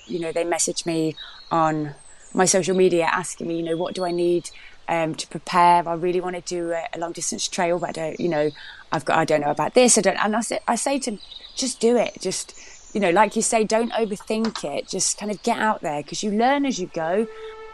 they message me on my social media asking me, what do I need to prepare? I really want to do a long distance trail, but I don't know about this. I say to them, just do it. Just, like you say, don't overthink it. Just kind of get out there, because you learn as you go.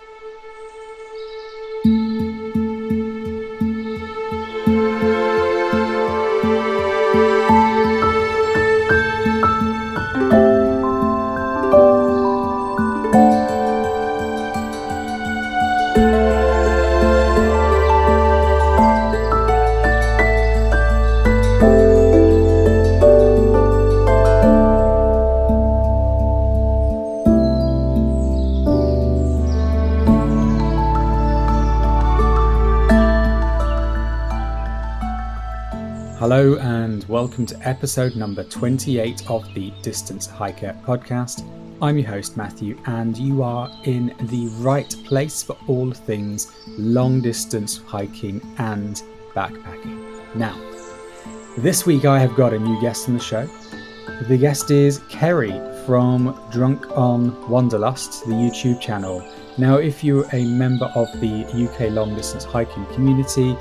Hello and welcome to episode number 28 of the Distance Hiker podcast. I'm your host Matthew, and you are in the right place for all things long distance hiking and backpacking. Now, this week I have got a new guest on the show. The guest is Kerry from Drunk on Wanderlust, the YouTube channel. Now, if you're a member of the UK long distance hiking community,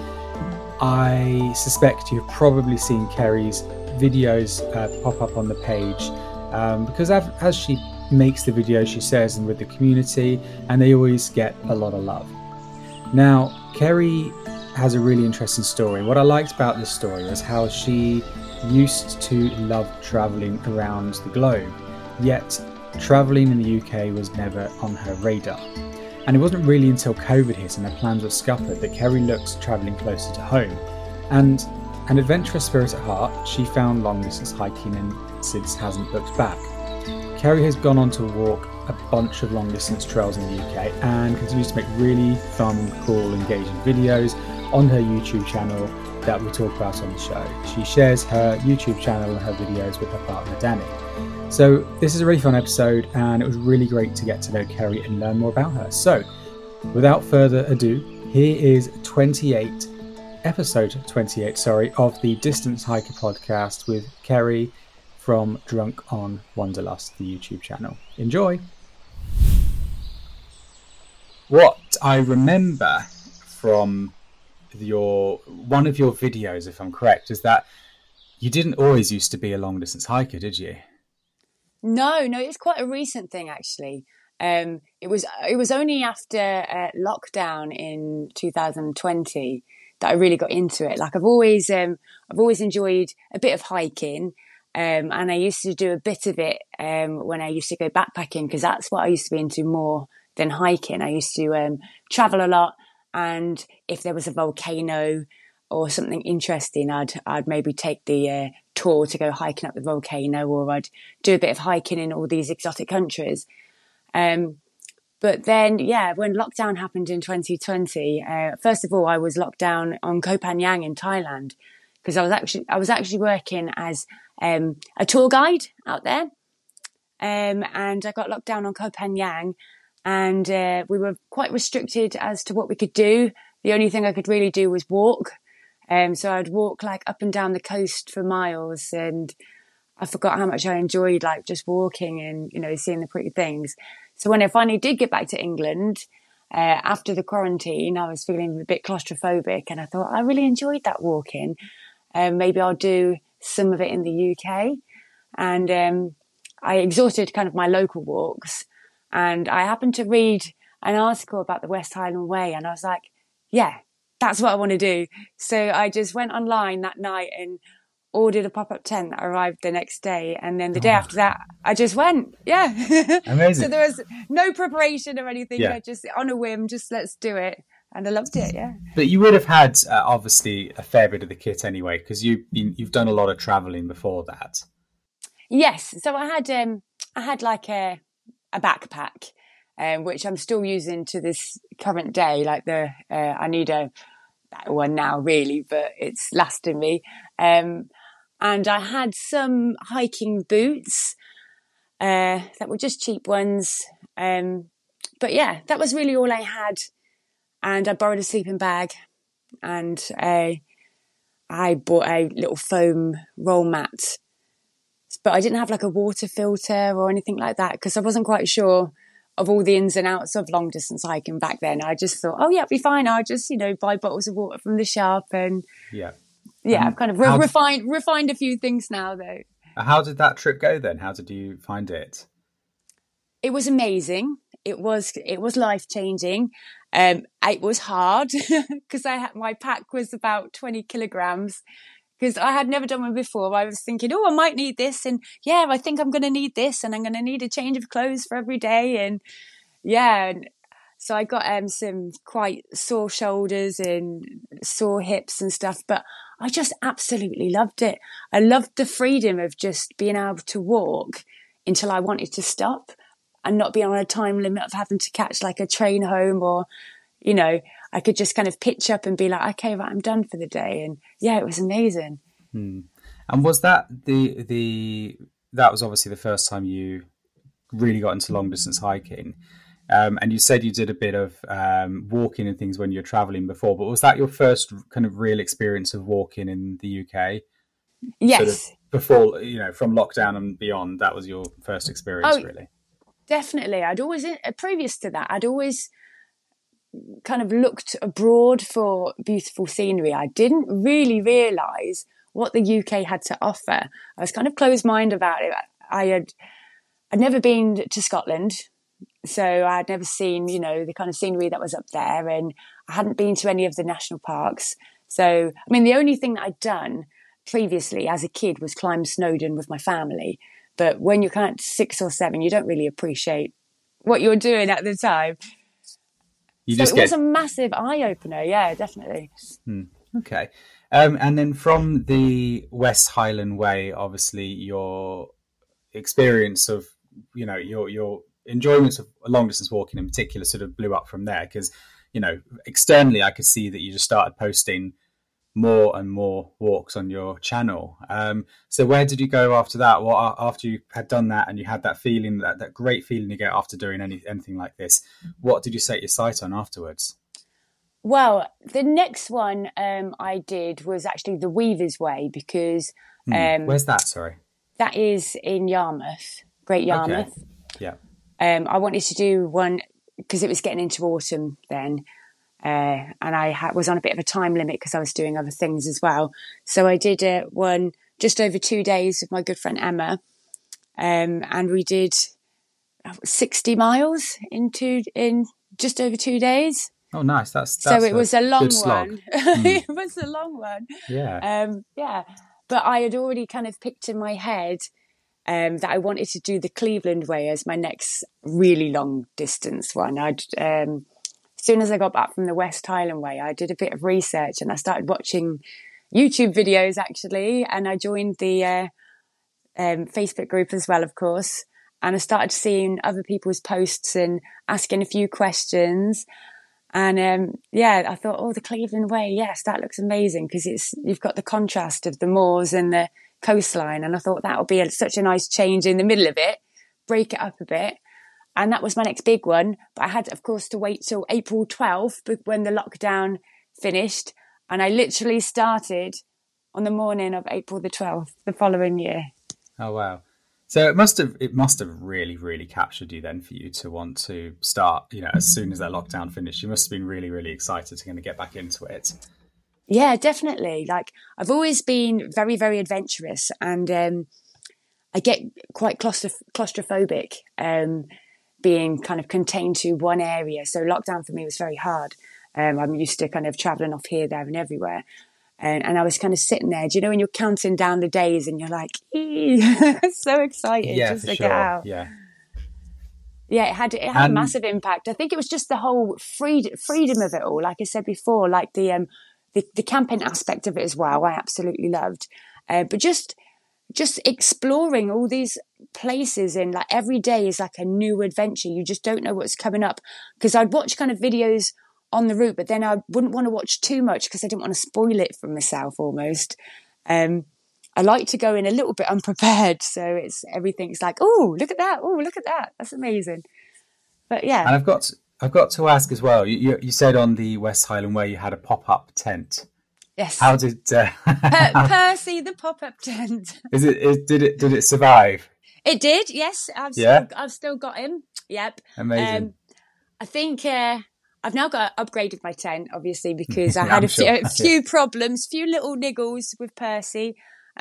I suspect you've probably seen Kerry's videos pop up on the page because as she makes the videos, she shares them with the community, and they always get a lot of love. Now, Kerry has a really interesting story. What I liked about this story was how she used to love travelling around the globe, yet travelling in the UK was never on her radar. And it wasn't really until COVID hit and her plans were scuppered that Kerry looked travelling closer to home. And an adventurous spirit at heart, she found long distance hiking and since hasn't looked back. Kerry has gone on to walk a bunch of long distance trails in the UK and continues to make really fun, cool, engaging videos on her YouTube channel that we talk about on the show. She shares her YouTube channel and her videos with her partner Danny. So this is a really fun episode, and it was really great to get to know Kerry and learn more about her. So without further ado, here is episode 28 of the Distance Hiker podcast with Kerry from Drunk on Wanderlust, the YouTube channel. Enjoy. What I remember from one of your videos, if I'm correct, is that you didn't always used to be a long distance hiker, did you? No, it's quite a recent thing actually. It was only after lockdown in 2020 that I really got into it. Like I've always enjoyed a bit of hiking, and I used to do a bit of it when I used to go backpacking, because that's what I used to be into more than hiking. I used to travel a lot, and if there was a volcano or something interesting, I'd maybe take the tour to go hiking up the volcano, or I'd do a bit of hiking in all these exotic countries. But then, when lockdown happened in 2020, first of all, I was locked down on Koh Phangan in Thailand, because I was actually working as a tour guide out there, and I got locked down on Koh Phangan, and we were quite restricted as to what we could do. The only thing I could really do was walk. So I'd walk like up and down the coast for miles, and I forgot how much I enjoyed like just walking and, seeing the pretty things. So when I finally did get back to England, after the quarantine, I was feeling a bit claustrophobic, and I thought I really enjoyed that walking. Maybe I'll do some of it in the UK. And I exhausted kind of my local walks, and I happened to read an article about the West Highland Way, and I was like, yeah, that's what I want to do. So I just went online that night and ordered a pop-up tent that arrived the next day. And then the day after that, I just went. Yeah. Amazing. So there was no preparation or anything. Yeah. Just on a whim, just let's do it. And I loved it. Yeah. But you would have had obviously a fair bit of the kit anyway, because you've done a lot of traveling before that. Yes. So I had like a backpack, which I'm still using to this current day. Like I need a better one now really, but it's lasting me. And I had some hiking boots that were just cheap ones. But yeah, that was really all I had. And I borrowed a sleeping bag, and I bought a little foam roll mat. It's but I didn't have like a water filter or anything like that because I wasn't quite sure of all the ins and outs of long distance hiking back then. I just thought, oh yeah, it'll be fine. I'll just, buy bottles of water from the shop and I've kind of refined a few things now though. How did that trip go then? How did you find it? It was amazing. It was life-changing. It was hard because my pack was about 20 kilograms because I had never done one before. I was thinking, I might need this. And I think I'm going to need this and I'm going to need a change of clothes for every day. And and so I got some quite sore shoulders and sore hips and stuff, but I just absolutely loved it. I loved the freedom of just being able to walk until I wanted to stop and not be on a time limit of having to catch like a train home or, I could just kind of pitch up and be like, okay, right, I'm done for the day. And it was amazing. And was that that was obviously the first time you really got into long distance hiking. And you said you did a bit of walking and things when you were traveling before, but was that your first kind of real experience of walking in the UK? Yes. Sort of before, from lockdown and beyond, that was your first experience, really? Definitely. Previous to that, I'd always kind of looked abroad for beautiful scenery. I didn't really realise what the UK had to offer. I was kind of closed-minded about it. I'd never been to Scotland, so I'd never seen, the kind of scenery that was up there, and I hadn't been to any of the national parks. So, the only thing that I'd done previously as a kid was climb Snowdon with my family. But when you're kind of 6 or 7, you don't really appreciate what you're doing at the time. It was a massive eye-opener, yeah, definitely. Okay. And then from the West Highland Way, obviously your experience of, your enjoyment of long-distance walking in particular sort of blew up from there because, externally I could see that you just started posting more and more walks on your channel. So where did you go after that? Well, after you had done that and you had that feeling, that great feeling you get after doing anything like this, what did you set your sight on afterwards? Well, the next one I did was actually the Weaver's Way because... where's that, sorry? That is in Yarmouth, Great Yarmouth. Okay. Yeah. I wanted to do one because it was getting into autumn then. And I was on a bit of a time limit because I was doing other things as well. So I did one just over 2 days with my good friend Emma. And we did 60 miles in just over 2 days. Oh, nice. That's so it was a long one. It was a long one. Yeah. But I had already kind of picked in my head that I wanted to do the Cleveland Way as my next really long distance one. As soon as I got back from the West Highland Way, I did a bit of research and I started watching YouTube videos actually, and I joined the Facebook group as well, of course, and I started seeing other people's posts and asking a few questions. And I thought, the Cleveland Way, yes, that looks amazing because you've got the contrast of the moors and the coastline, and I thought that would be such a nice change in the middle of it, break it up a bit. And that was my next big one. But I had, of course, to wait till April 12th when the lockdown finished. And I literally started on the morning of April the 12th the following year. Oh, wow. So it must have really, really captured you then for you to want to start, as soon as that lockdown finished. You must have been really, really excited to kind of get back into it. Yeah, definitely. Like I've always been very, very adventurous and I get quite claustrophobic. Being kind of contained to one area. So lockdown for me was very hard. I'm used to kind of traveling off here, there and everywhere. And I was kind of sitting there, when you're counting down the days and you're like, so excited just to get out. Yeah. Yeah, it had a massive impact. I think it was just the whole freedom of it all. Like I said before, like the camping aspect of it as well, I absolutely loved. But just exploring all these places and like every day is like a new adventure. You just don't know what's coming up because I'd watch kind of videos on the route, but then I wouldn't want to watch too much because I didn't want to spoil it for myself almost. I like to go in a little bit unprepared. So everything's like, oh, look at that. Oh, look at that. That's amazing. But yeah. And I've got to ask as well, you said on the West Highland Way you had a pop-up tent. Yes. How did Percy the pop-up tent? Did it survive? It did. Yes, Yeah, I've still got him. Yep. amazing. I think I've now got upgraded my tent, obviously, because I had I'm sure. a few problems, few little niggles with Percy.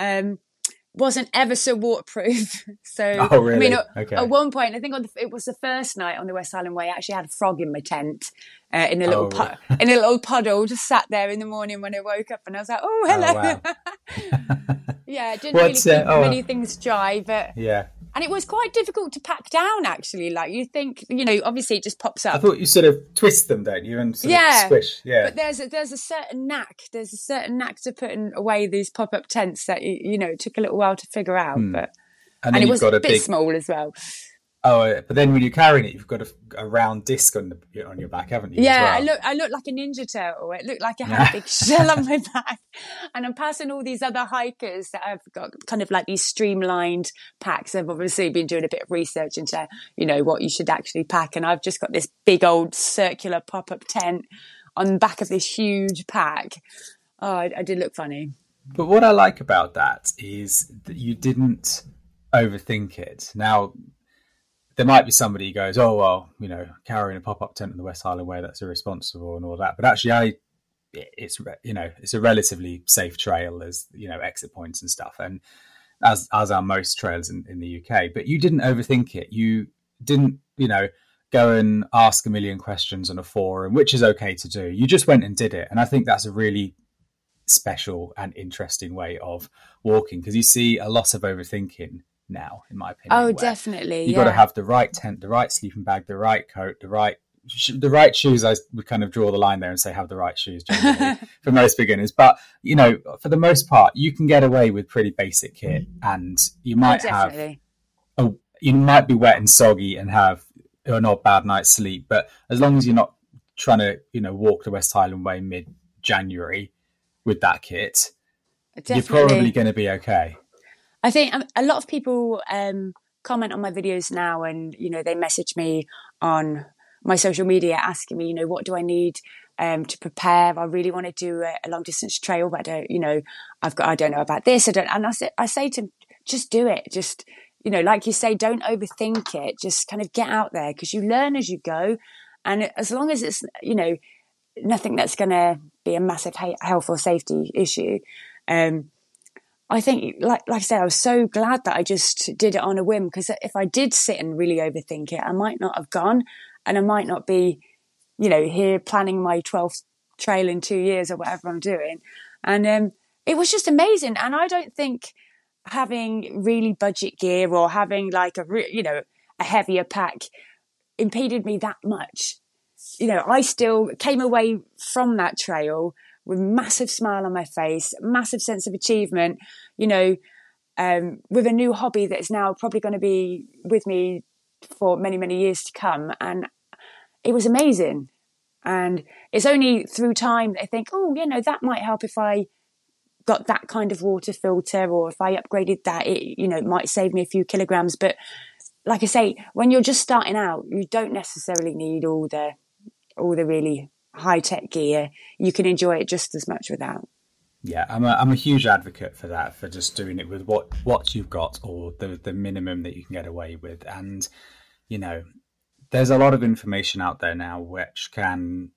Wasn't ever so waterproof. So, Oh, really? I mean, Okay. at one point, I think it was the first night on the West Island Way, I actually had a frog in my tent in a little really? in a little puddle, just sat there in the morning when I woke up, and I was like, oh, hello. Oh, wow. Yeah, didn't really keep many things dry, but yeah. And it was quite difficult to pack down, actually. Like, you think, obviously it just pops up. I thought you sort of twist them, don't you, and sort of squish. Yeah. But there's a certain knack. There's a certain knack to putting away these pop-up tents that, it took a little while to figure out. But and it was a bit small as well. Oh, but then when you're carrying it, you've got a round disc on your back, haven't you? Yeah, as well? I look like a Ninja Turtle. It looked like I had a big shell on my back. And I'm passing all these other hikers that have got kind of like these streamlined packs. They've obviously been doing a bit of research into, what you should actually pack. And I've just got this big old circular pop-up tent on the back of this huge pack. Oh, I did look funny. But what I like about that is that you didn't overthink it. Now, there might be somebody who goes, oh, well, carrying a pop-up tent on the West Highland Way, that's irresponsible and all that. But actually, it's a relatively safe trail. There's, exit points and stuff. And as are most trails in the UK. But you didn't overthink it. You didn't, go and ask a million questions on a forum, which is okay to do. You just went and did it. And I think that's a really special and interesting way of walking, because you see a lot of overthinking now, in my opinion. Oh, definitely. You've got to have the right tent, the right sleeping bag, the right coat, the right shoes. We kind of draw the line there and say have the right shoes generally for most beginners. But, for the most part, you can get away with pretty basic kit, and you might you might be wet and soggy and have an odd bad night's sleep. But as long as you're not trying to, walk the West Highland Way mid-January with that kit, you're probably going to be okay. I think a lot of people comment on my videos now, and, they message me on my social media asking me, what do I need to prepare? I really want to do a long distance trail, but I don't know about this. And I say to them, just do it. Just, like you say, don't overthink it. Just kind of get out there, because you learn as you go. And as long as it's, nothing that's going to be a massive health or safety issue, I think, like I said, I was so glad that I just did it on a whim, because if I did sit and really overthink it, I might not have gone, and I might not be, here planning my 12th trail in 2 years or whatever I'm doing. And it was just amazing. And I don't think having really budget gear or having like a heavier pack impeded me that much. I still came away from that trail with a massive smile on my face, massive sense of achievement, with a new hobby that is now probably going to be with me for many, many years to come. And it was amazing. And it's only through time that I think, that might help if I got that kind of water filter, or if I upgraded that, it might save me a few kilograms. But like I say, when you're just starting out, you don't necessarily need all the really high-tech gear. You can enjoy it just as much without. Yeah, I'm a huge advocate for that, for just doing it with what you've got, or the minimum that you can get away with. And there's a lot of information out there now which can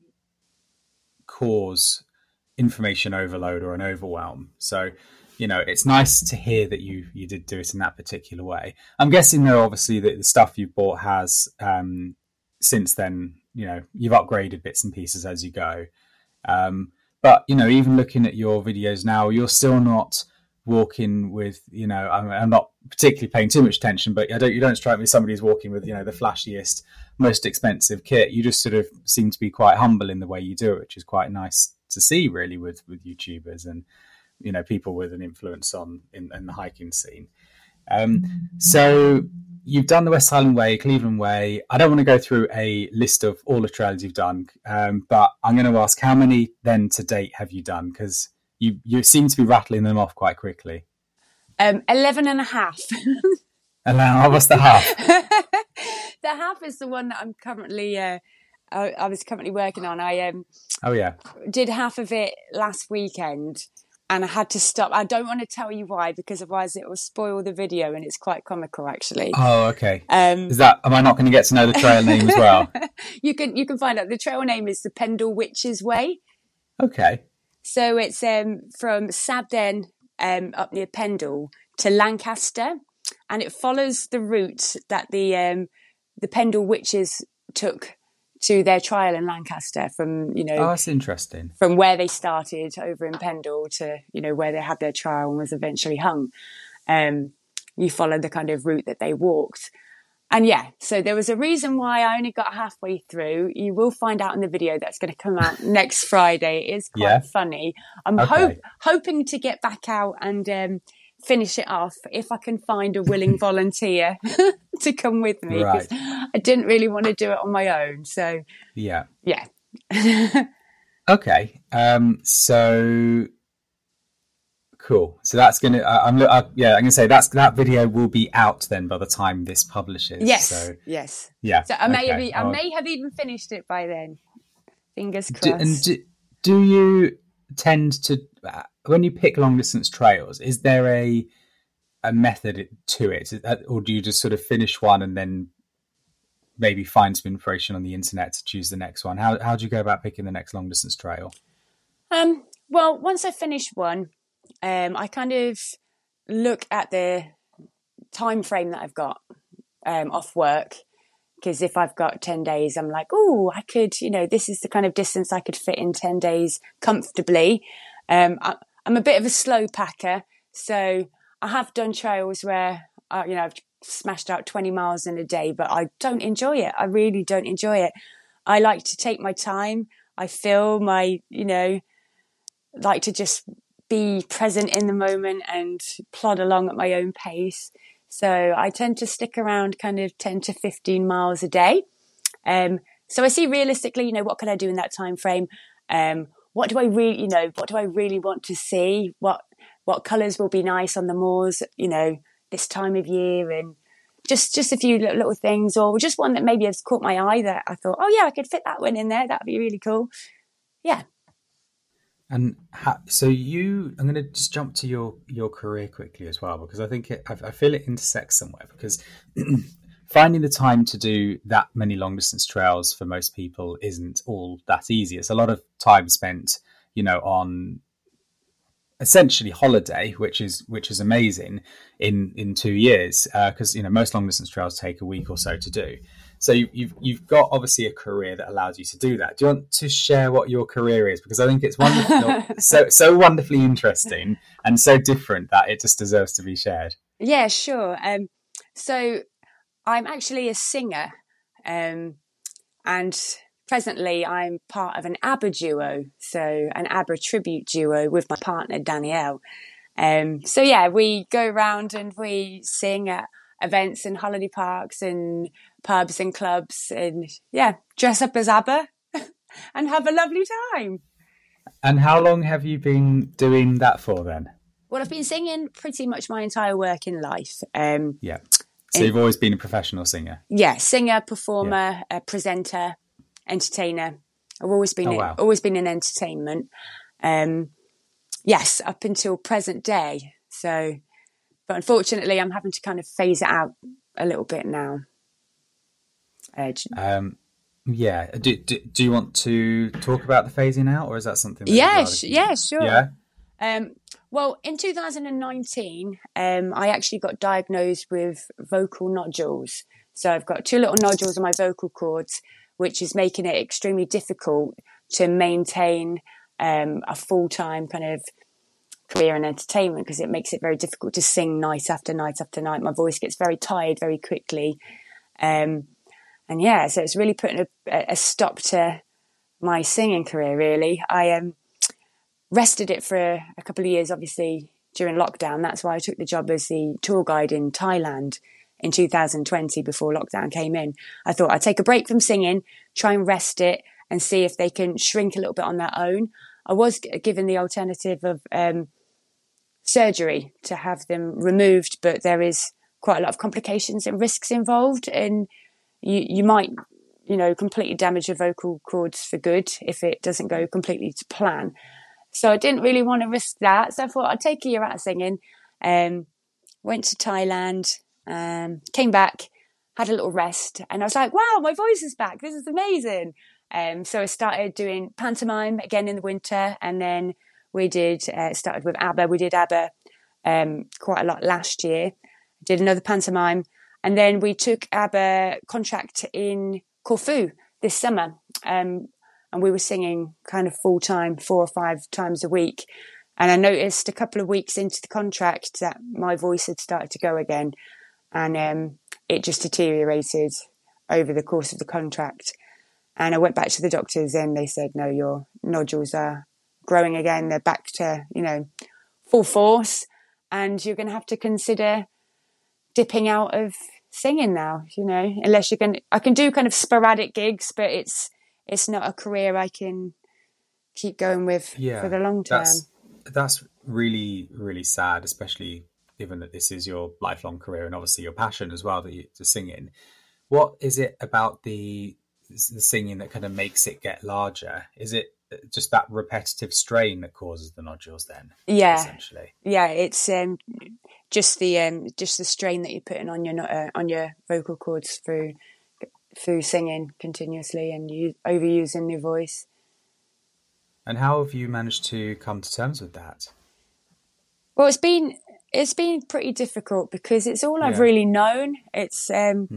cause information overload or an overwhelm. So it's nice to hear that you did do it in that particular way. I'm guessing though, obviously, that the stuff you bought has since then, you've upgraded bits and pieces as you go. But, even looking at your videos now, you're still not walking with, I'm not particularly paying too much attention, but you don't strike me as somebody who's walking with, the flashiest, most expensive kit. You just sort of seem to be quite humble in the way you do it, which is quite nice to see, really, with YouTubers and, people with an influence in the hiking scene. So you've done the West Highland Way, Cleveland Way. I don't want to go through a list of all the trails you've done, but I'm going to ask, how many then to date have you done? Because you seem to be rattling them off quite quickly. 11 and a half. And now, what's the half? The half is the one that I'm currently I was currently working on. I Oh yeah. did half of it last weekend, and I had to stop. I don't want to tell you why, because otherwise it will spoil the video, and it's quite comical actually. Oh, okay. Am I not going to get to know the trail name as well? You can find out. The trail name is the Pendle Witches Way. Okay. So it's from Sabden up near Pendle to Lancaster, and it follows the route that the Pendle Witches took to their trial in Lancaster from, Oh, that's interesting. From where they started over in Pendle to, where they had their trial and was eventually hung. You follow the kind of route that they walked. And yeah, so there was a reason why I only got halfway through. You will find out in the video that's going to come out next Friday. It is quite funny. I'm hoping to get back out and finish it off if I can find a willing volunteer to come with me. Right. I didn't really want to do it on my own. So yeah. Okay. So cool. So that's gonna. I'm gonna say that video will be out then by the time this publishes. Yes. So, yes. Yeah. So I may have even finished it by then. Fingers crossed. Do you tend to, when you pick long distance trails, is there a method to it, or do you just sort of finish one and then maybe find some information on the internet to choose the next one? How do you go about picking the next long distance trail? Well, once I finish one, I kind of look at the time frame that I've got off work, because if I've got 10 days, I'm like, oh, I could, this is the kind of distance I could fit in 10 days comfortably. I'm a bit of a slow packer, so I have done trails where, I've smashed out 20 miles in a day, but I don't enjoy it. I really don't enjoy it. I like to take my time. I feel like to just be present in the moment and plod along at my own pace. So I tend to stick around kind of 10 to 15 miles a day. So I see realistically, what can I do in that time frame? What do I really want to see? What colours will be nice on the moors, this time of year, and just a few little things, or just one that maybe has caught my eye that I thought, oh yeah, I could fit that one in there. That'd be really cool. Yeah. And I'm going to just jump to your career quickly as well, because I think I feel it intersects somewhere, because finding the time to do that many long distance trails for most people isn't all that easy. It's a lot of time spent, on essentially holiday, which is amazing in 2 years, because most long distance trails take a week or so to do. So you've got obviously a career that allows you to do that. Do you want to share what your career is? Because I think it's wonderful, so wonderfully interesting and so different that it just deserves to be shared. Yeah, sure. So I'm actually a singer, and presently I'm part of an ABBA duo, so an ABBA tribute duo with my partner Danielle. So yeah, we go around and we sing at events and holiday parks and pubs and clubs, and dress up as ABBA and have a lovely time. And how long have you been doing that for then? Well, I've been singing pretty much my entire working life. So you've always been a professional singer? Yeah, singer, performer, presenter, entertainer. I've always been in entertainment. Yes, up until present day. So, but unfortunately, I'm having to kind of phase it out a little bit now. Do you want to talk about the phasing out, or is that something? That sure. Yeah. Well, in 2019, I actually got diagnosed with vocal nodules. So I've got 2 little nodules on my vocal cords, which is making it extremely difficult to maintain a full-time kind of career in entertainment, because it makes it very difficult to sing night after night after night. My voice gets very tired very quickly. So it's really putting a stop to my singing career, really. I rested it for a couple of years, obviously, during lockdown. That's why I took the job as the tour guide in Thailand in 2020, before lockdown came in. I thought I'd take a break from singing, try and rest it, and see if they can shrink a little bit on their own. I was given the alternative of surgery to have them removed, but there is quite a lot of complications and risks involved, and you might completely damage your vocal cords for good if it doesn't go completely to plan. So I didn't really want to risk that. So I thought I'd take a year out of singing. Went to Thailand, came back, had a little rest, and I was like, wow, my voice is back. This is amazing. So I started doing pantomime again in the winter, and then we started with ABBA. We did ABBA quite a lot last year. Did another pantomime, and then we took ABBA contract in Corfu this summer, and we were singing kind of full time 4 or 5 times a week. And I noticed a couple of weeks into the contract that my voice had started to go again, and it just deteriorated over the course of the contract. And I went back to the doctors, and they said, no, your nodules are growing again. They're back to, full force, and you're going to have to consider dipping out of singing now, unless I can do kind of sporadic gigs, but it's not a career I can keep going with for the long term. That's really, really sad, especially given that this is your lifelong career and obviously your passion as well, to singing. What is it about the singing that kind of makes it get larger? Is it just that repetitive strain that causes the nodules then? Yeah, essentially. Yeah, it's just the strain that you're putting on your vocal cords through singing continuously and overusing your voice. And how have you managed to come to terms with that? Well, it's been pretty difficult because it's all I've really known. It's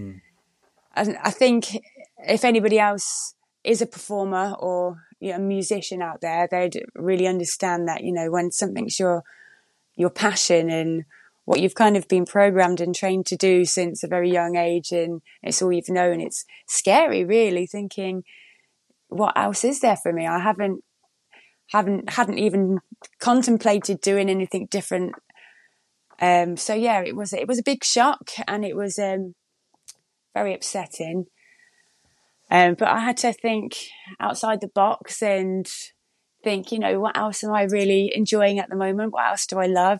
I think if anybody else is a performer or a musician out there, they'd really understand that, when something's your passion and what you've kind of been programmed and trained to do since a very young age, and it's all you've known, it's scary, really, thinking, what else is there for me? I hadn't even contemplated doing anything different. So yeah, it was a big shock, and it was very upsetting. But I had to think outside the box and think, what else am I really enjoying at the moment? What else do I love?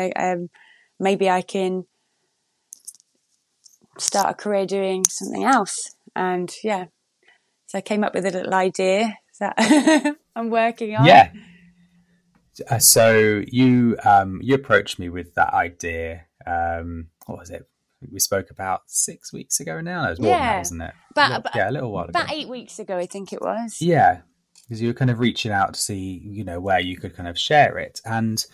Maybe I can start a career doing something else. And yeah, so I came up with a little idea that I'm working on. Yeah. So you approached me with that idea. What was it? We spoke about 6 weeks ago now. No, it was more than that, wasn't it? A little while ago. About 8 weeks ago, I think it was. Yeah, because you were kind of reaching out to see, where you could kind of share it. And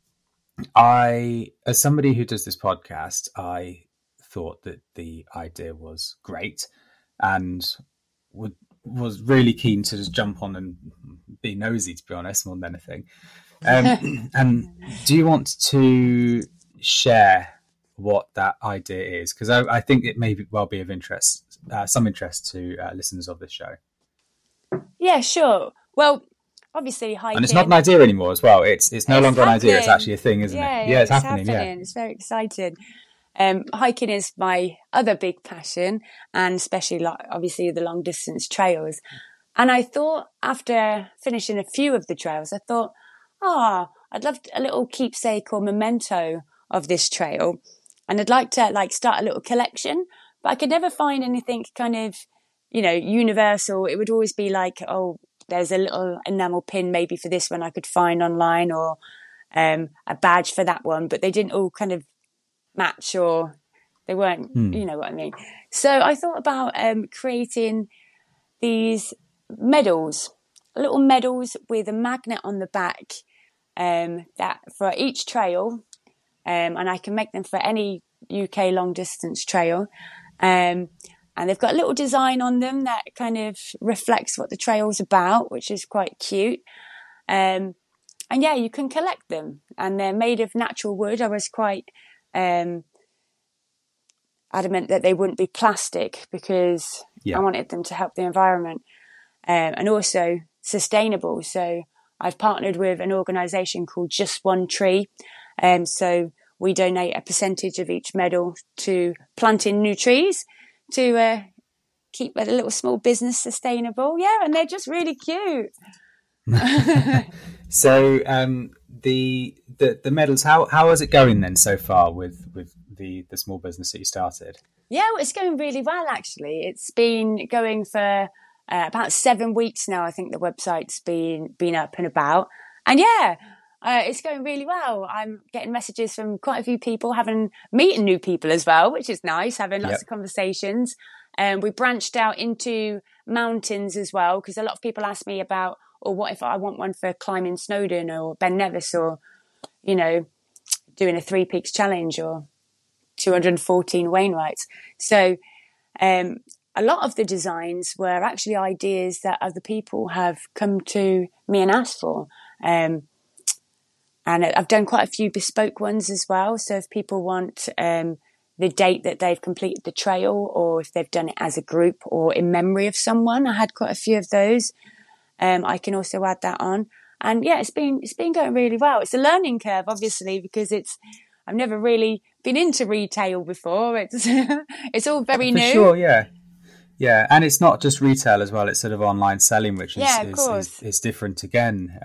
I, as somebody who does this podcast, I thought that the idea was great and was really keen to just jump on and be nosy, to be honest, more than anything. And do you want to share what that idea is? Because I think it may well be of interest, some interest to listeners of this show. Yeah, sure. Well, obviously hiking, and it's not an idea anymore as well. It's no longer an idea. It's actually a thing, isn't it? Yeah, it's happening. Yeah, it's very exciting. Hiking is my other big passion, and especially obviously the long distance trails. And I thought, after finishing a few of the trails, I thought, I'd love a little keepsake or memento of this trail, and I'd like to start a little collection. But I could never find anything kind of, universal. It would always be like, there's a little enamel pin maybe for this one I could find online, or a badge for that one, but they didn't all kind of match, or they weren't, you know what I mean? So I thought about creating these medals, little medals with a magnet on the back, that for each trail, and I can make them for any UK long distance trail. And they've got a little design on them that kind of reflects what the trail's about, which is quite cute. And yeah, you can collect them, and they're made of natural wood. I was quite adamant that they wouldn't be plastic because I wanted them to help the environment, and also sustainable. So I've partnered with an organisation called Just One Tree. So we donate a percentage of each medal to planting new trees to keep a little small business sustainable. Yeah, and they're just really cute. So the medals, how is it going then so far with the small business that you started? Yeah, well, it's going really well, actually. It's been going for about 7 weeks now. I think the website's been up and about. And yeah, it's going really well. I'm getting messages from quite a few people, meeting new people as well, which is nice, having lots of conversations. We branched out into mountains as well, because a lot of people ask me about, or what if I want one for climbing Snowdon or Ben Nevis, or, you know, doing a 3 Peaks challenge or 214 Wainwrights. So a lot of the designs were actually ideas that other people have come to me and asked for. And I've done quite a few bespoke ones as well. So if people want the date that they've completed the trail, or if they've done it as a group or in memory of someone, I had quite a few of those. I can also add that on. And yeah, it's been going really well. It's a learning curve, obviously, because I've never really been into retail before. It's all very new. Sure, yeah, and it's not just retail as well. It's sort of online selling, which is different again.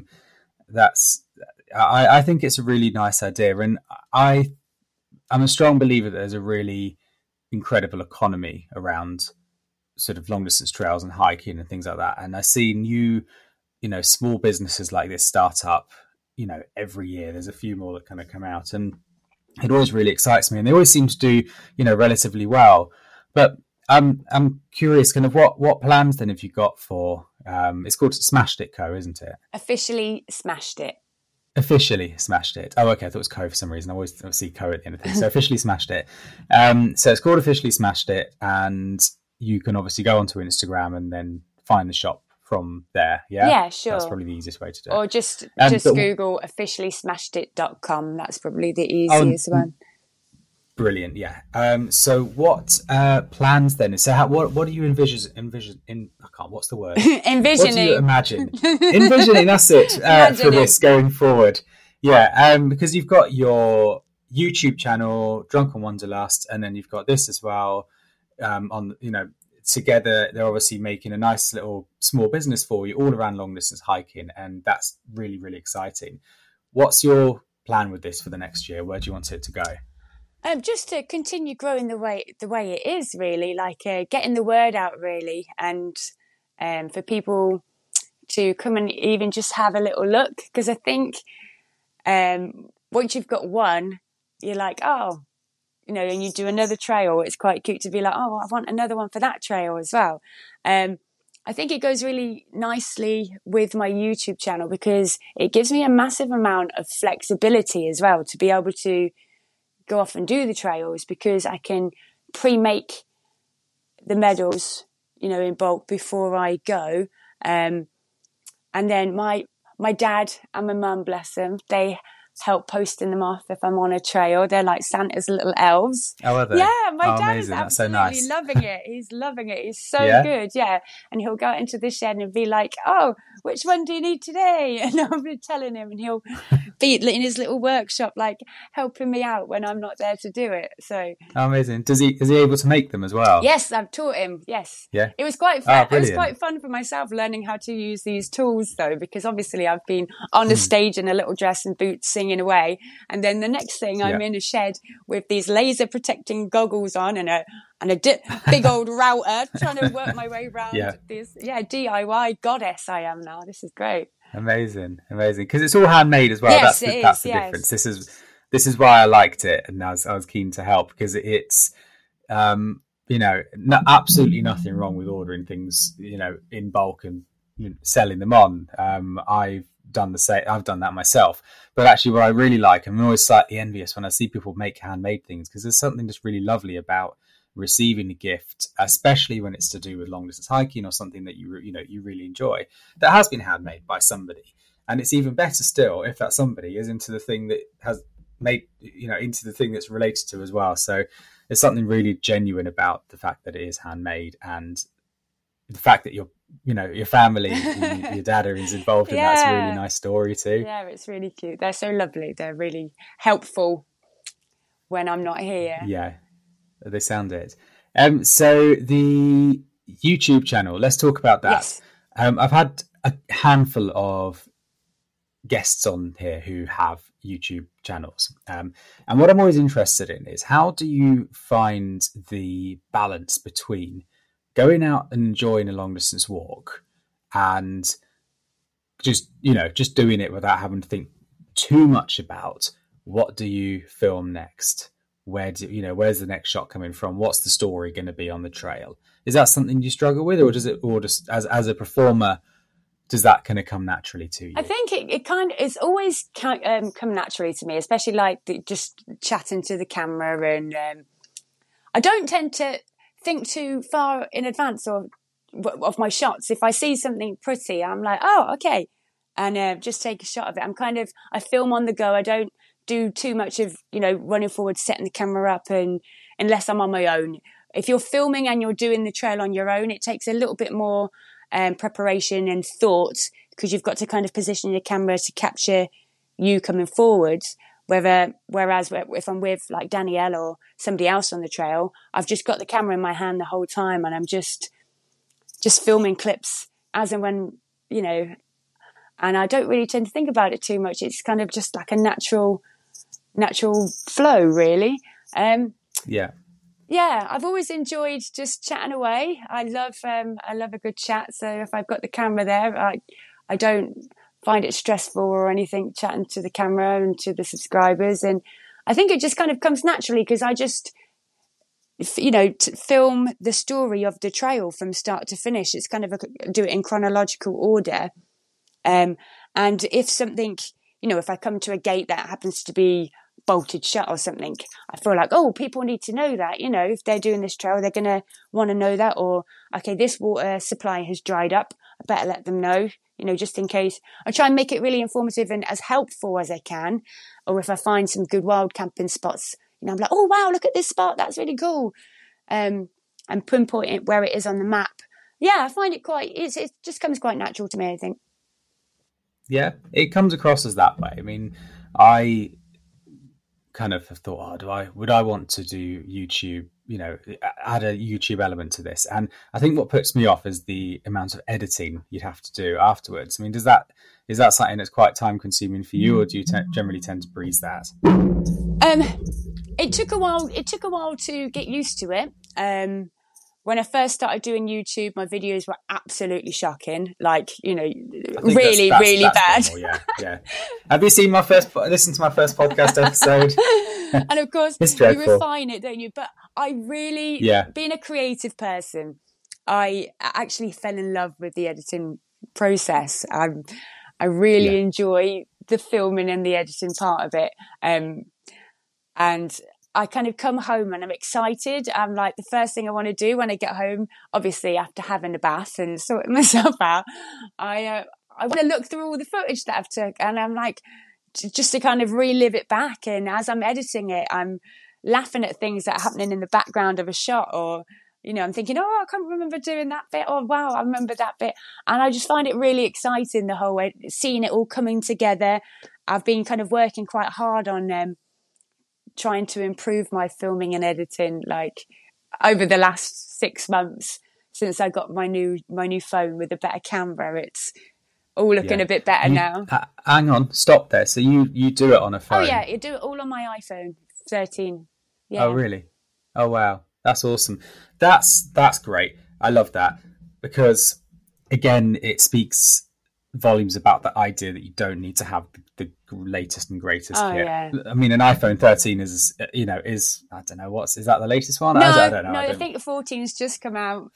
I think it's a really nice idea, and I'm a strong believer that there's a really incredible economy around sort of long distance trails and hiking and things like that. And I see new, small businesses like this start up, every year. There's a few more that kind of come out, and it always really excites me. And they always seem to do, relatively well. But I'm curious, kind of what plans then have you got for? It's called Smashed It Co, isn't it? Officially Smashed It. Officially Smashed It. Oh, okay. I thought it was Co for some reason. I always see Co at the end of things. So Officially Smashed It. So it's called Officially Smashed It, and you can obviously go onto Instagram and then find the shop from there. Yeah, sure. That's probably the easiest way to do it. Or just Google officiallysmashedit.com. That's probably the easiest one. Brilliant, yeah. So what plans then? So what do you envision? What's the word? Envisioning. What do you imagine? Envisioning, that's it, for this going forward. Yeah, because you've got your YouTube channel, Drunken Wanderlust, and then you've got this as well. Together they're obviously making a nice little small business for you all around long distance hiking, and that's really, really exciting. What's your plan with this for the next year? Where do you want it to go? Just to continue growing the way it is, really, like getting the word out, really, and for people to come and even just have a little look, because I think once you've got one, you're like, oh, and you do another trail, it's quite cute to be like, oh, I want another one for that trail as well. I think it goes really nicely with my YouTube channel, because it gives me a massive amount of flexibility as well to be able to go off and do the trails, because I can pre-make the medals, in bulk before I go. And then my dad and my mum, bless them, they help posting them off if I'm on a trail. They're like Santa's little elves. Oh, are they? Yeah, my dad amazing. is absolutely loving it. He's loving it. He's so good. Yeah. And he'll go out into the shed and be like, oh, which one do you need today? And I'll be telling him, and he'll be in his little workshop, like helping me out when I'm not there to do it. So amazing. Is he able to make them as well? Yes, I've taught him. Yes. Yeah. It was quite fun. It was quite fun for myself learning how to use these tools, though, because obviously I've been on the stage in a little dress and boots singing away, and then the next thing I'm in a shed with these laser protecting goggles on and a big old router, trying to work my way around this DIY goddess I am now. This is great. Amazing, because it's all handmade as well. Yes, that's the difference. This is why I liked it, and I was keen to help, because it's absolutely nothing wrong with ordering things in bulk and selling them on. I've done the same. I've done that myself. But actually, what I really like, I'm always slightly envious when I see people make handmade things, because there's something that's really lovely about receiving a gift, especially when it's to do with long distance hiking or something that you really enjoy, that has been handmade by somebody. And it's even better still if that somebody is into the thing that has made into the thing that's related to as well. So there's something really genuine about the fact that it is handmade, and the fact that your family, your dad is involved in that's a really nice story too. Yeah, it's really cute. They're so lovely. They're really helpful when I'm not here. Yeah, they sound it. So the YouTube channel, let's talk about that. Yes. I've had a handful of guests on here who have YouTube channels. And what I'm always interested in is, how do you find the balance between going out and enjoying a long distance walk and just doing it without having to think too much about what do you film next? Where's the next shot coming from? What's the story going to be on the trail? Is that something you struggle with, or just as a performer, does that kind of come naturally to you? I think it's always come naturally to me, especially like just chatting to the camera, and I don't tend to think too far in advance of my shots. If I see something pretty, I'm like, oh, okay, and just take a shot of it. I film on the go. I don't do too much of running forward, setting the camera up, and unless I'm on my own. If you're filming and you're doing the trail on your own, it takes a little bit more preparation and thought, because you've got to kind of position your camera to capture you coming forwards. Whereas if I'm with like Danielle or somebody else on the trail, I've just got the camera in my hand the whole time, and I'm just filming clips as and when, and I don't really tend to think about it too much. It's kind of just like a natural flow, really. Yeah, I've always enjoyed just chatting away. I love a good chat. So if I've got the camera there, I don't find it stressful or anything, chatting to the camera and to the subscribers. And I think it just kind of comes naturally, because I just, film the story of the trail from start to finish. It's kind of do it in chronological order. And if something, if I come to a gate that happens to be bolted shut or something, I feel like, oh, people need to know that, if they're doing this trail, they're going to want to know that. Or, okay, this water supply has dried up, I better let them know, just in case. I try and make it really informative and as helpful as I can. Or if I find some good wild camping spots, I'm like, oh, wow, look at this spot, that's really cool. And pinpoint it where it is on the map. Yeah, I find it it just comes quite natural to me, I think. Yeah, it comes across as that way. I mean, I kind of have thought, would I want to do YouTube, add a YouTube element to this? And I think what puts me off is the amount of editing you'd have to do afterwards. I mean, is that something that's quite time consuming for you, or do you generally tend to breeze that? It took a while to get used to it. When I first started doing YouTube, my videos were absolutely shocking. Like, really, really bad. Normal, yeah. Have you listened to my first podcast episode? And of course, you refine it, don't you? But I really, being a creative person, I actually fell in love with the editing process. I really enjoy the filming and the editing part of it. And I kind of come home and I'm excited. I'm like, the first thing I want to do when I get home, obviously after having a bath and sorting myself out, I want to look through all the footage that I've took, and I'm like, just to kind of relive it back. And as I'm editing it, I'm laughing at things that are happening in the background of a shot, or, I'm thinking, oh, I can't remember doing that bit. Oh, wow, I remember that bit. And I just find it really exciting, the whole way, seeing it all coming together. I've been kind of working quite hard on trying to improve my filming and editing, like over the last 6 months since I got my new phone with a better camera. It's all looking a bit better now. Hang on, stop there. So you do it on a phone? Oh yeah, you do it all on my iPhone 13. Yeah. Oh really? Oh wow, that's awesome. That's great. I love that, because again, it speaks volumes about the idea that you don't need to have the latest and greatest kit. Yeah. I mean, an iPhone 13 is I don't know, is that the latest one? No, I don't know. I think the 14's just come out.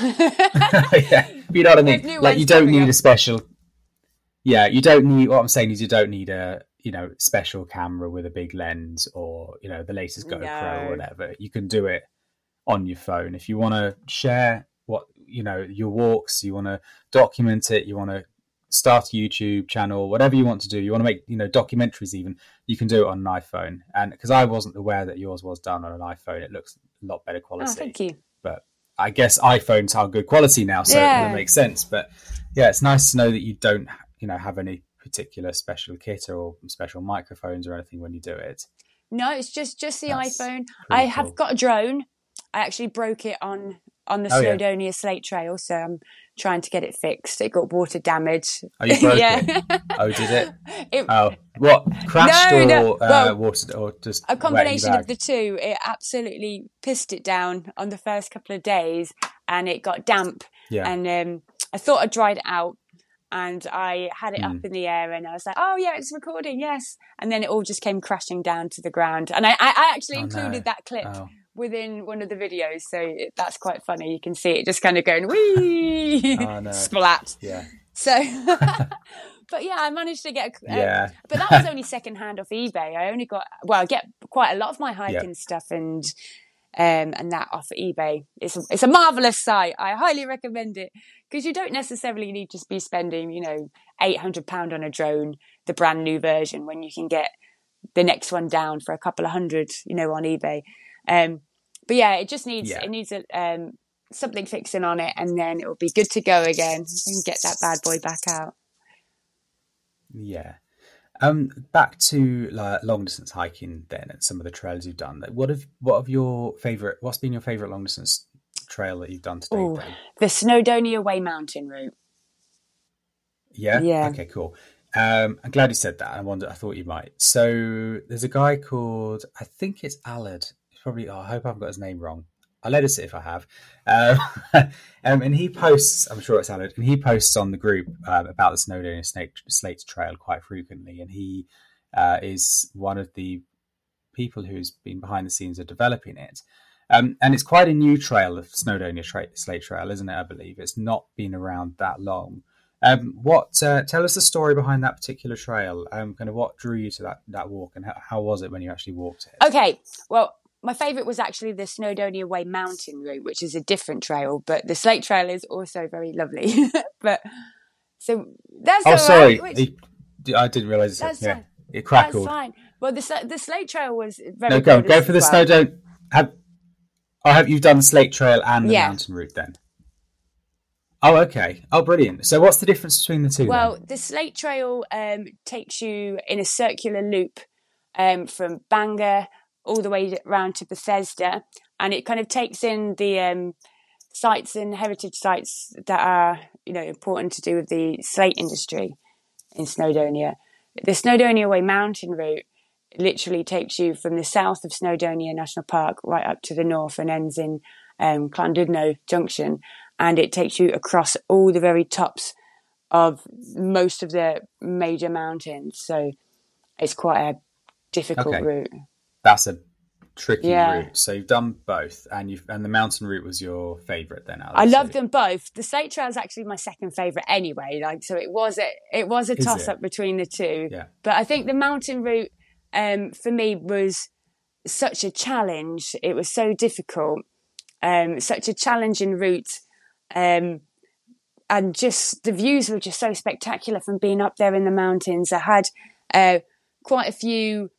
Yeah, you know what I mean. Like, you don't need a special. Yeah, you don't need. What I'm saying is, you don't need a special camera with a big lens, or the latest GoPro or whatever. You can do it on your phone if you want to share what your walks. You want to document it. You want to start a YouTube channel, whatever you want to do. You want to make documentaries even. You can do it on an iPhone. And because I wasn't aware that yours was done on an iPhone, it looks a lot better quality. Oh, thank you. But I guess iPhones are good quality now, so it makes sense. But yeah, it's nice to know that you don't have any particular special kit or special microphones or anything when you do it. No, it's just the iPhone. I have got a drone. I actually broke it on on the Oh, yeah. Snowdonia Slate Trail, so I'm trying to get it fixed. It got water damage. Oh, you broke Yeah. it? Oh, did it? Oh, what? Crashed No. Well, water, or just a wet in your combination of bag? the two. It absolutely pissed it down on the first couple of days, and it got damp. Yeah. And I thought I dried it out, and I had it up in the air, and I was like, "Oh yeah, it's recording, yes." And then it all just came crashing down to the ground. And I actually included that clip within one of the videos, so that's quite funny. You can see it just kind of going wee, splat. Yeah. So, but yeah, I managed to get. But that was only secondhand off eBay. I get quite a lot of my hiking stuff and that off eBay. It's a marvelous site. I highly recommend it, because you don't necessarily need to be spending, £800 on a drone, the brand new version, when you can get the next one down for a couple of hundred, on eBay. But yeah, it just needs something fixing on it, and then it will be good to go again and get that bad boy back out. Yeah. Back to long distance hiking then, and some of the trails you've done. What's been your favorite long distance trail that you've done to date? The Snowdonia Way mountain route. Yeah. Okay, cool. I'm glad you said that. I thought you might. So there's a guy called, I think it's Allard. Probably. I hope I haven't got his name wrong. I'll edit it if I have. And he posts, I'm sure it's Allard, and he posts on the group about the Snowdonia Slate Trail quite frequently. And he is one of the people who's been behind the scenes of developing it. And it's quite a new trail, of Snowdonia Slate Trail, isn't it? I believe it's not been around that long. Tell us the story behind that particular trail. Kind of what drew you to that walk, and how was it when you actually walked it? Okay, well, my favourite was actually the Snowdonia Way mountain route, which is a different trail, but the Slate Trail is also very lovely. But so that's sorry, right, I didn't realise it. It crackled. That's fine. Well, the Slate Trail was very. No, go for the Snowdonia. Have you done the Slate Trail and the mountain route then? Oh, okay. Oh, brilliant. So what's the difference between the two? Well, then? the Slate Trail takes you in a circular loop from Bangor all the way around to Bethesda, and it kind of takes in the sites and heritage sites that are, important to do with the slate industry in Snowdonia. The Snowdonia Way mountain route literally takes you from the south of Snowdonia National Park right up to the north and ends in Llandudno Junction, and it takes you across all the very tops of most of the major mountains. So it's quite a difficult route. That's a tricky route. So you've done both, and the mountain route was your favourite then? I love them both. The Slate Trail is actually my second favourite anyway. So it was a toss up between the two. Yeah. But I think the mountain route for me was such a challenge. It was so difficult, such a challenging route, and just the views were just so spectacular from being up there in the mountains. I had quite a few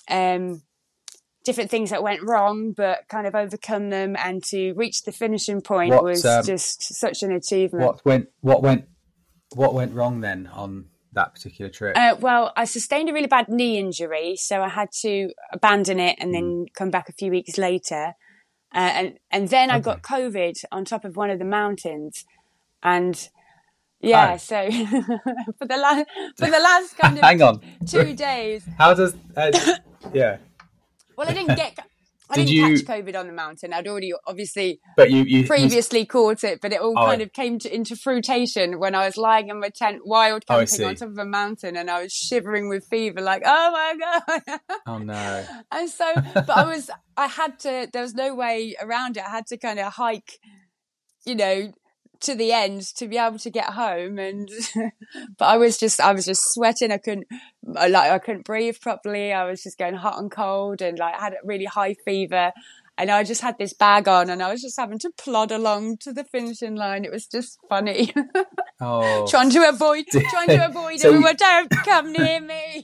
different things that went wrong, but kind of overcome them, and to reach the finishing point was just such an achievement. What went wrong then on that particular trip? Well, I sustained a really bad knee injury, so I had to abandon it and then come back a few weeks later. And then I got COVID on top of one of the mountains, and so for the last kind of hang on 2 days. How does Well, I didn't catch COVID on the mountain. I'd already obviously you previously caught it, but it all kind of came into fruition when I was lying in my tent wild camping on top of a mountain, and I was shivering with fever, like, oh my God. Oh no. And so, there was no way around it. I had to kind of hike, to the end to be able to get home, but I was just sweating. I couldn't breathe properly. I was just going hot and cold, and I had a really high fever, and I just had this bag on, and I was just having to plod along to the finishing line. It was just funny. trying to avoid everyone. Don't come near me.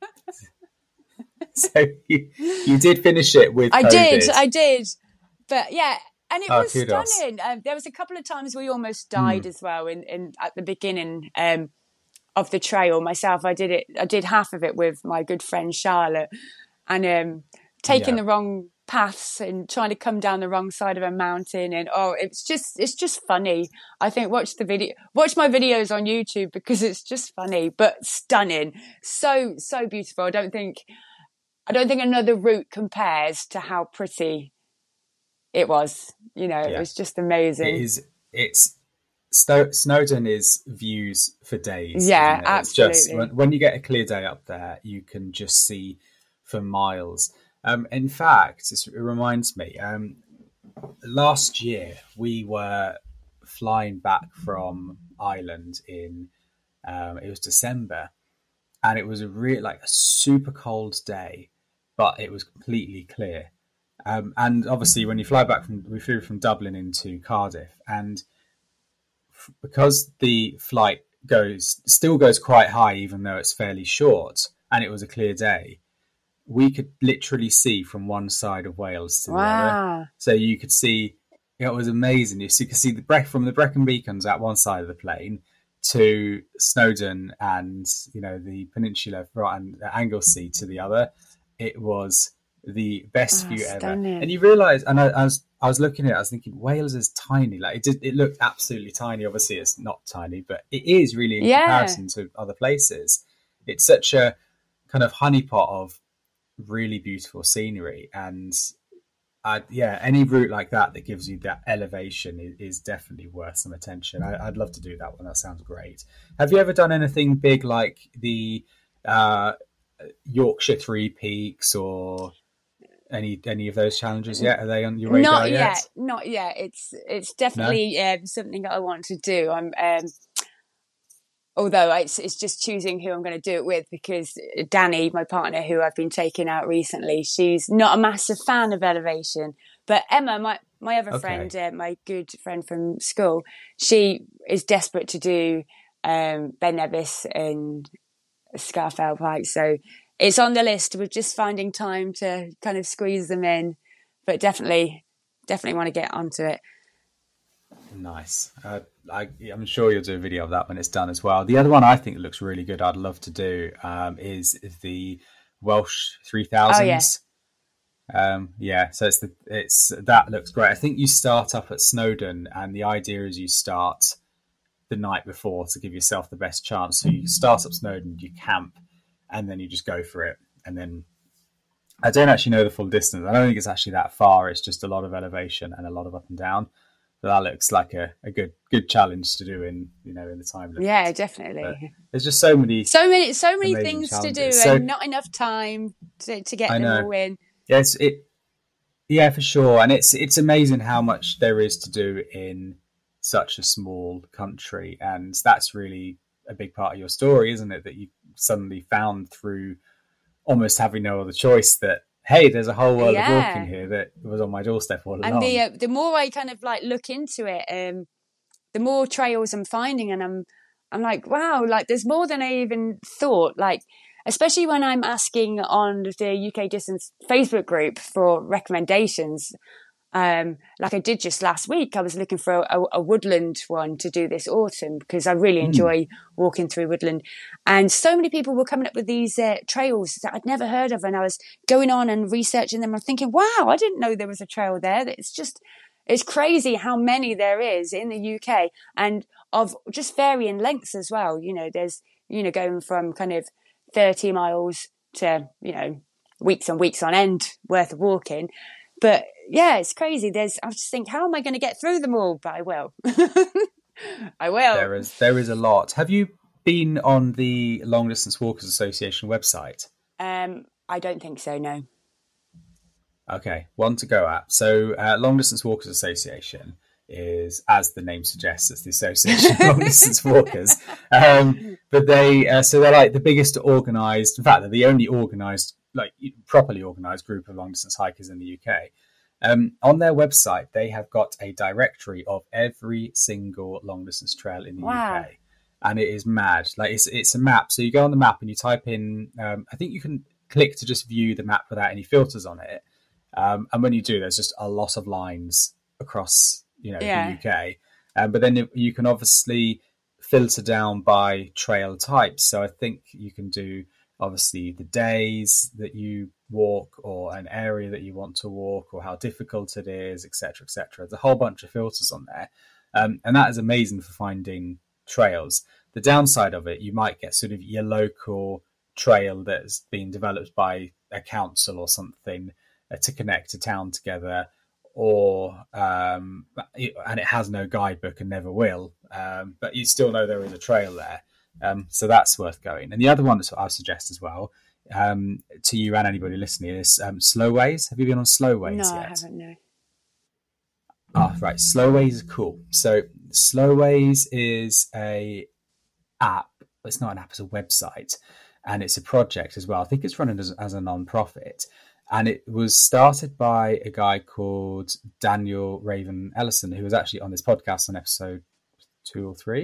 So you did finish it with COVID. I did, but yeah. And it was stunning. There was a couple of times we almost died as well in at the beginning of the trail. Myself, I did half of it with my good friend Charlotte, and taking the wrong paths and trying to come down the wrong side of a mountain, and it's just funny. I think watch my videos on YouTube, because it's just funny but stunning, so beautiful. I don't think another route compares to how pretty it was. It was just amazing. Snowdon is views for days. Yeah, absolutely. It's just when you get a clear day up there, you can just see for miles. In fact, it reminds me, last year we were flying back from Ireland in it was December, and it was a super cold day, but it was completely clear. And obviously, when you fly back we flew from Dublin into Cardiff, and because the flight still goes quite high, even though it's fairly short, and it was a clear day, we could literally see from one side of Wales to the other. So you could see, it was amazing. You could see from the Brecon Beacons at one side of the plane to Snowdon and the peninsula and Anglesey to the other. It was the best view stunning. Ever. And you realise, and I was looking at it, I was thinking, Wales is tiny. Like it looked absolutely tiny. Obviously, it's not tiny, but it is really in comparison to other places. It's such a kind of honeypot of really beautiful scenery, and any route like that gives you that elevation is definitely worth some attention. I'd love to do that one. That sounds great. Have you ever done anything big like the Yorkshire Three Peaks or any of those challenges yet? Are they on your radar yet? Not yet. It's definitely something that I want to do. I'm although it's just choosing who I'm going to do it with, because Danny, my partner, who I've been taking out recently, she's not a massive fan of elevation. But Emma, my other friend, my good friend from school, she is desperate to do Ben Nevis and Scafell Pike. So it's on the list. We're just finding time to kind of squeeze them in, but definitely want to get onto it. Nice. I'm sure you'll do a video of that when it's done as well. The other one I think looks really good, I'd love to do, is the Welsh 3000s. So that looks great. I think you start up at Snowdon, and the idea is you start the night before to give yourself the best chance. So you start up Snowdon, you camp, and then you just go for it. And then I don't actually know the full distance. I don't think it's actually that far. It's just a lot of elevation and a lot of up and down. But that looks like a good challenge to do in the time limit. Yeah, definitely. But there's just so many things to do, and not enough time to get them all in. Yes, yeah, for sure. And it's amazing how much there is to do in such a small country, and that's really a big part of your story, isn't it? That you suddenly found through almost having no other choice that, hey, there's a whole world of walking here that was on my doorstep all along. And the more I kind of look into it, the more trails I'm finding, and I'm like, wow, there's more than I even thought. Especially when I'm asking on the UK Distance Facebook group for recommendations. Like I did just last week, I was looking for a woodland one to do this autumn, because I really enjoy walking through woodland, and so many people were coming up with these trails that I'd never heard of, and I was going on and researching them. I'm thinking, wow, I didn't know there was a trail there. It's crazy how many there is in the UK, and of just varying lengths as well. There's going from kind of 30 miles to weeks and weeks on end worth of walking. But yeah, it's crazy. I just think, how am I going to get through them all? But I will. I will. There is a lot. Have you been on the Long Distance Walkers Association website? I don't think so, no. Okay, one to go at. So Long Distance Walkers Association is, as the name suggests, it's the Association of Long Distance Walkers. But they're like the biggest organised, in fact, they're the only organised, properly organised group of long distance hikers in the UK. On their website, they have got a directory of every single long distance trail in the UK, and it is mad. It's a map. So you go on the map and you type in. I think you can click to just view the map without any filters on it. And when you do, there's just a lot of lines across the UK. But then you can obviously filter down by trail type. So I think you can do obviously the days that you walk, or an area that you want to walk, or how difficult it is, etc., etc. There's a whole bunch of filters on there, and that is amazing for finding trails. The downside of it, you might get sort of your local trail that's been developed by a council or something to connect a town together, or and it has no guidebook and never will, but you still know there is a trail there. So that's worth going. And the other one that I suggest as well, to you and anybody listening, is Slowways. Have you been on Slowways yet? No, I haven't, no. Oh, right. Slowways are cool. So Slowways is a app. It's not an app, it's a website. And it's a project as well. I think it's running as a non-profit. And it was started by a guy called Daniel Raven Ellison, who was actually on this podcast on episode 2 or 3.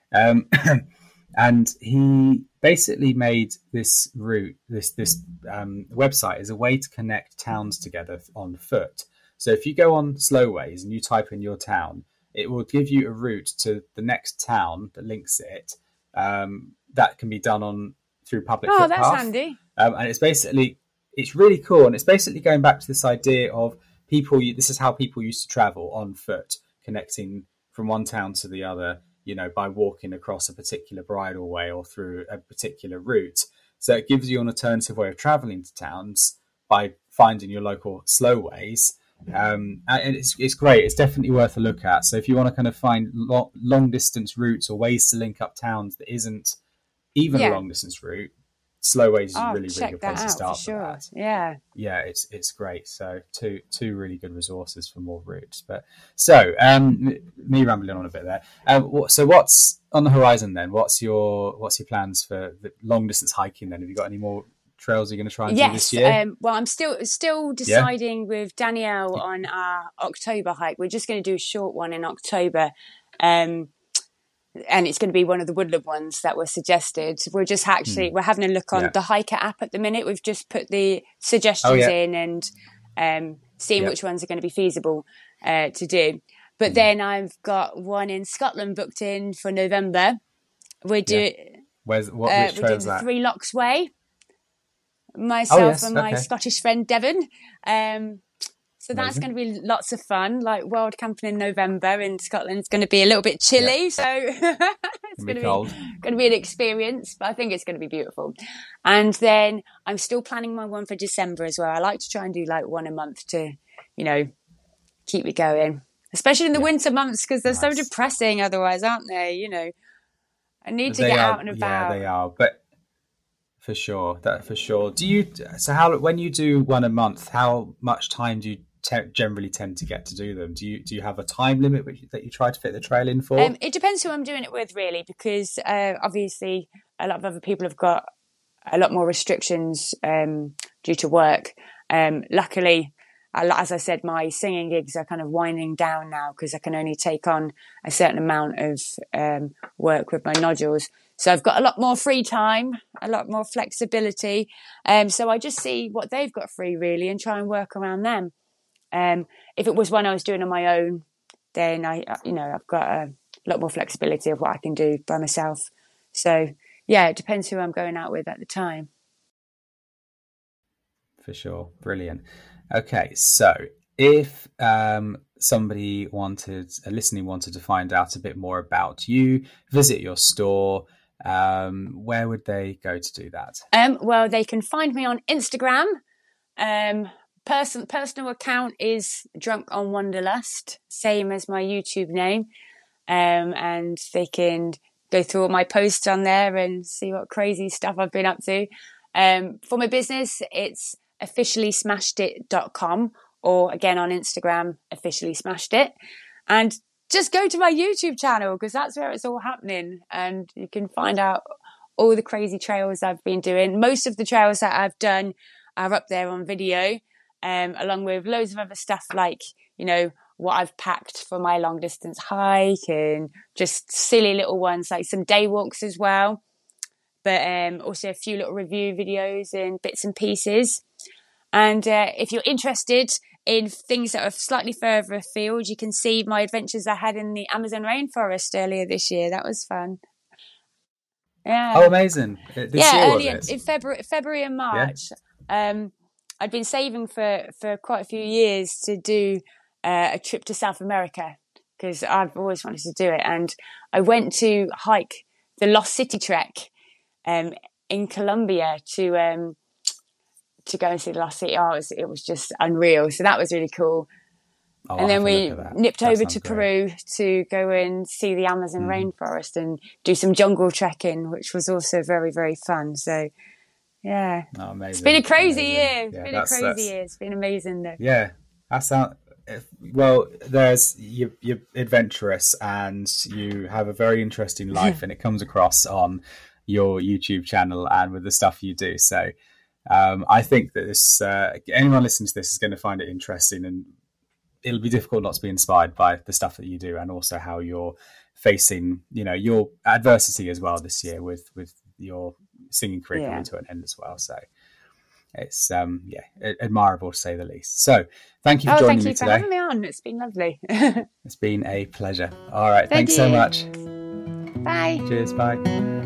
And he basically made this route, this website, as a way to connect towns together on foot. So if you go on Slowways and you type in your town, it will give you a route to the next town that links it. That can be done through public footpath. Oh, that's handy. And it's really cool. And it's basically going back to this idea of this is how people used to travel on foot, connecting from one town to the other, by walking across a particular bridle way or through a particular route. So it gives you an alternative way of traveling to towns by finding your local Slowways. And it's great. It's definitely worth a look at. So if you want to kind of find long distance routes or ways to link up towns that isn't even a long distance route, Slowways is a really good place to start. For sure. Yeah, it's great. So two really good resources for more routes. But so me rambling on a bit there. So what's on the horizon then? What's your plans for the long distance hiking then? Have you got any more trails you're going to try and do this year? Well, I'm still deciding with Danielle on our October hike. We're just going to do a short one in October. And it's going to be one of the woodland ones that were suggested. We're just we're having a look on the Hiker app at the minute. We've just put the suggestions in and seeing which ones are going to be feasible to do. But then I've got one in Scotland booked in for November. We're doing which trail is that? Three Locks Way. Myself and my Scottish friend Devon. So that's going to be lots of fun, like wild camping in November in Scotland. It's going to be a little bit chilly, so it's going to be an experience, but I think it's going to be beautiful. And then I'm still planning my one for December as well. I like to try and do like one a month to, keep me going, especially in the winter months, because they're so depressing otherwise, aren't they? I need to get out and about. Yeah, they are, but for sure. When you do one a month, how much time do you generally tend to get to do them? Do you have a time limit that you try to fit the trail in for? It depends who I'm doing it with, really, because obviously a lot of other people have got a lot more restrictions due to work. Luckily, as I said, my singing gigs are kind of winding down now because I can only take on a certain amount of work with my nodules. So I've got a lot more free time, a lot more flexibility. So I just see what they've got free, really, and try and work around them. If it was one I was doing on my own, then I've got a lot more flexibility of what I can do by myself. So yeah, it depends who I'm going out with at the time. For sure. Brilliant. Okay. So if somebody listening wanted to find out a bit more about you, visit your store, where would they go to do that? Well, they can find me on Instagram. Personal account is Drunk on Wanderlust, same as my YouTube name. And they can go through all my posts on there and see what crazy stuff I've been up to. For my business, it's officiallysmashedit.com, or again on Instagram, officiallysmashedit. And just go to my YouTube channel because that's where it's all happening. And you can find out all the crazy trails I've been doing. Most of the trails that I've done are up there on video. Along with loads of other stuff like, what I've packed for my long distance hike and just silly little ones like some day walks as well. But also a few little review videos and bits and pieces. And if you're interested in things that are slightly further afield, you can see my adventures I had in the Amazon rainforest earlier this year. That was fun. Yeah. Oh, amazing. This year, early in February and March. Yeah. I'd been saving for quite a few years to do a trip to South America, because I've always wanted to do it. And I went to hike the Lost City Trek in Colombia to go and see the Lost City. Oh, it was just unreal. So that was really cool. Oh, and then we nipped over to Peru to go and see the Amazon rainforest and do some jungle trekking, which was also very, very fun. So, yeah. Oh, amazing. It's been a crazy year. Yeah, It's been a crazy year. It's been amazing, though. Yeah, that sounds... Well, you're adventurous and you have a very interesting life, and it comes across on your YouTube channel and with the stuff you do. So I think that this anyone listening to this is going to find it interesting, and it'll be difficult not to be inspired by the stuff that you do, and also how you're facing, your adversity as well this year with your singing career coming to an end as well. So it's admirable to say the least. So thank you for joining me today. Thank you for having me on. It's been lovely. It's been a pleasure. All right. Thanks so much. Bye. Cheers. Bye.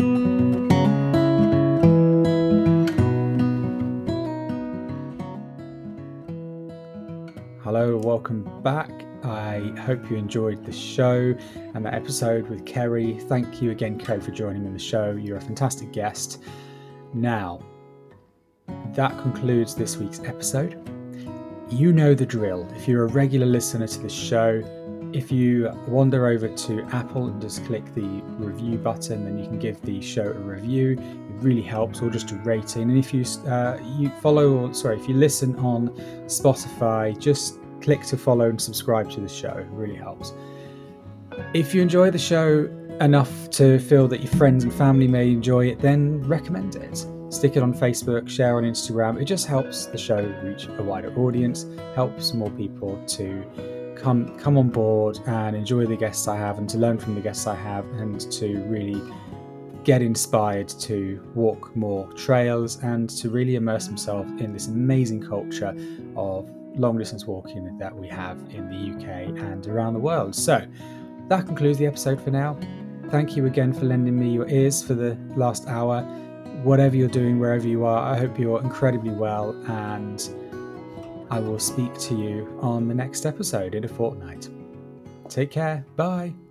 Hello, welcome back. I hope you enjoyed the show and that episode with Kerry. Thank you again, Kerry, for joining me on the show. You're a fantastic guest. Now, that concludes this week's episode. You know the drill. If you're a regular listener to the show, if you wander over to Apple and just click the review button, then you can give the show a review. It really helps, or just a rating. And if you if you listen on Spotify, just click to follow and subscribe to the show. It really helps. If you enjoy the show enough to feel that your friends and family may enjoy it, then recommend it. Stick it on Facebook, share on Instagram. It just helps the show reach a wider audience, helps more people to come on board and enjoy the guests I have, and to learn from the guests I have, and to really get inspired to walk more trails and to really immerse themselves in this amazing culture of long distance walking that we have in the UK and around the world. So that concludes the episode for now. Thank you again for lending me your ears for the last hour. Whatever you're doing, wherever you are, I hope you're incredibly well, and I will speak to you on the next episode in a fortnight. Take care. Bye.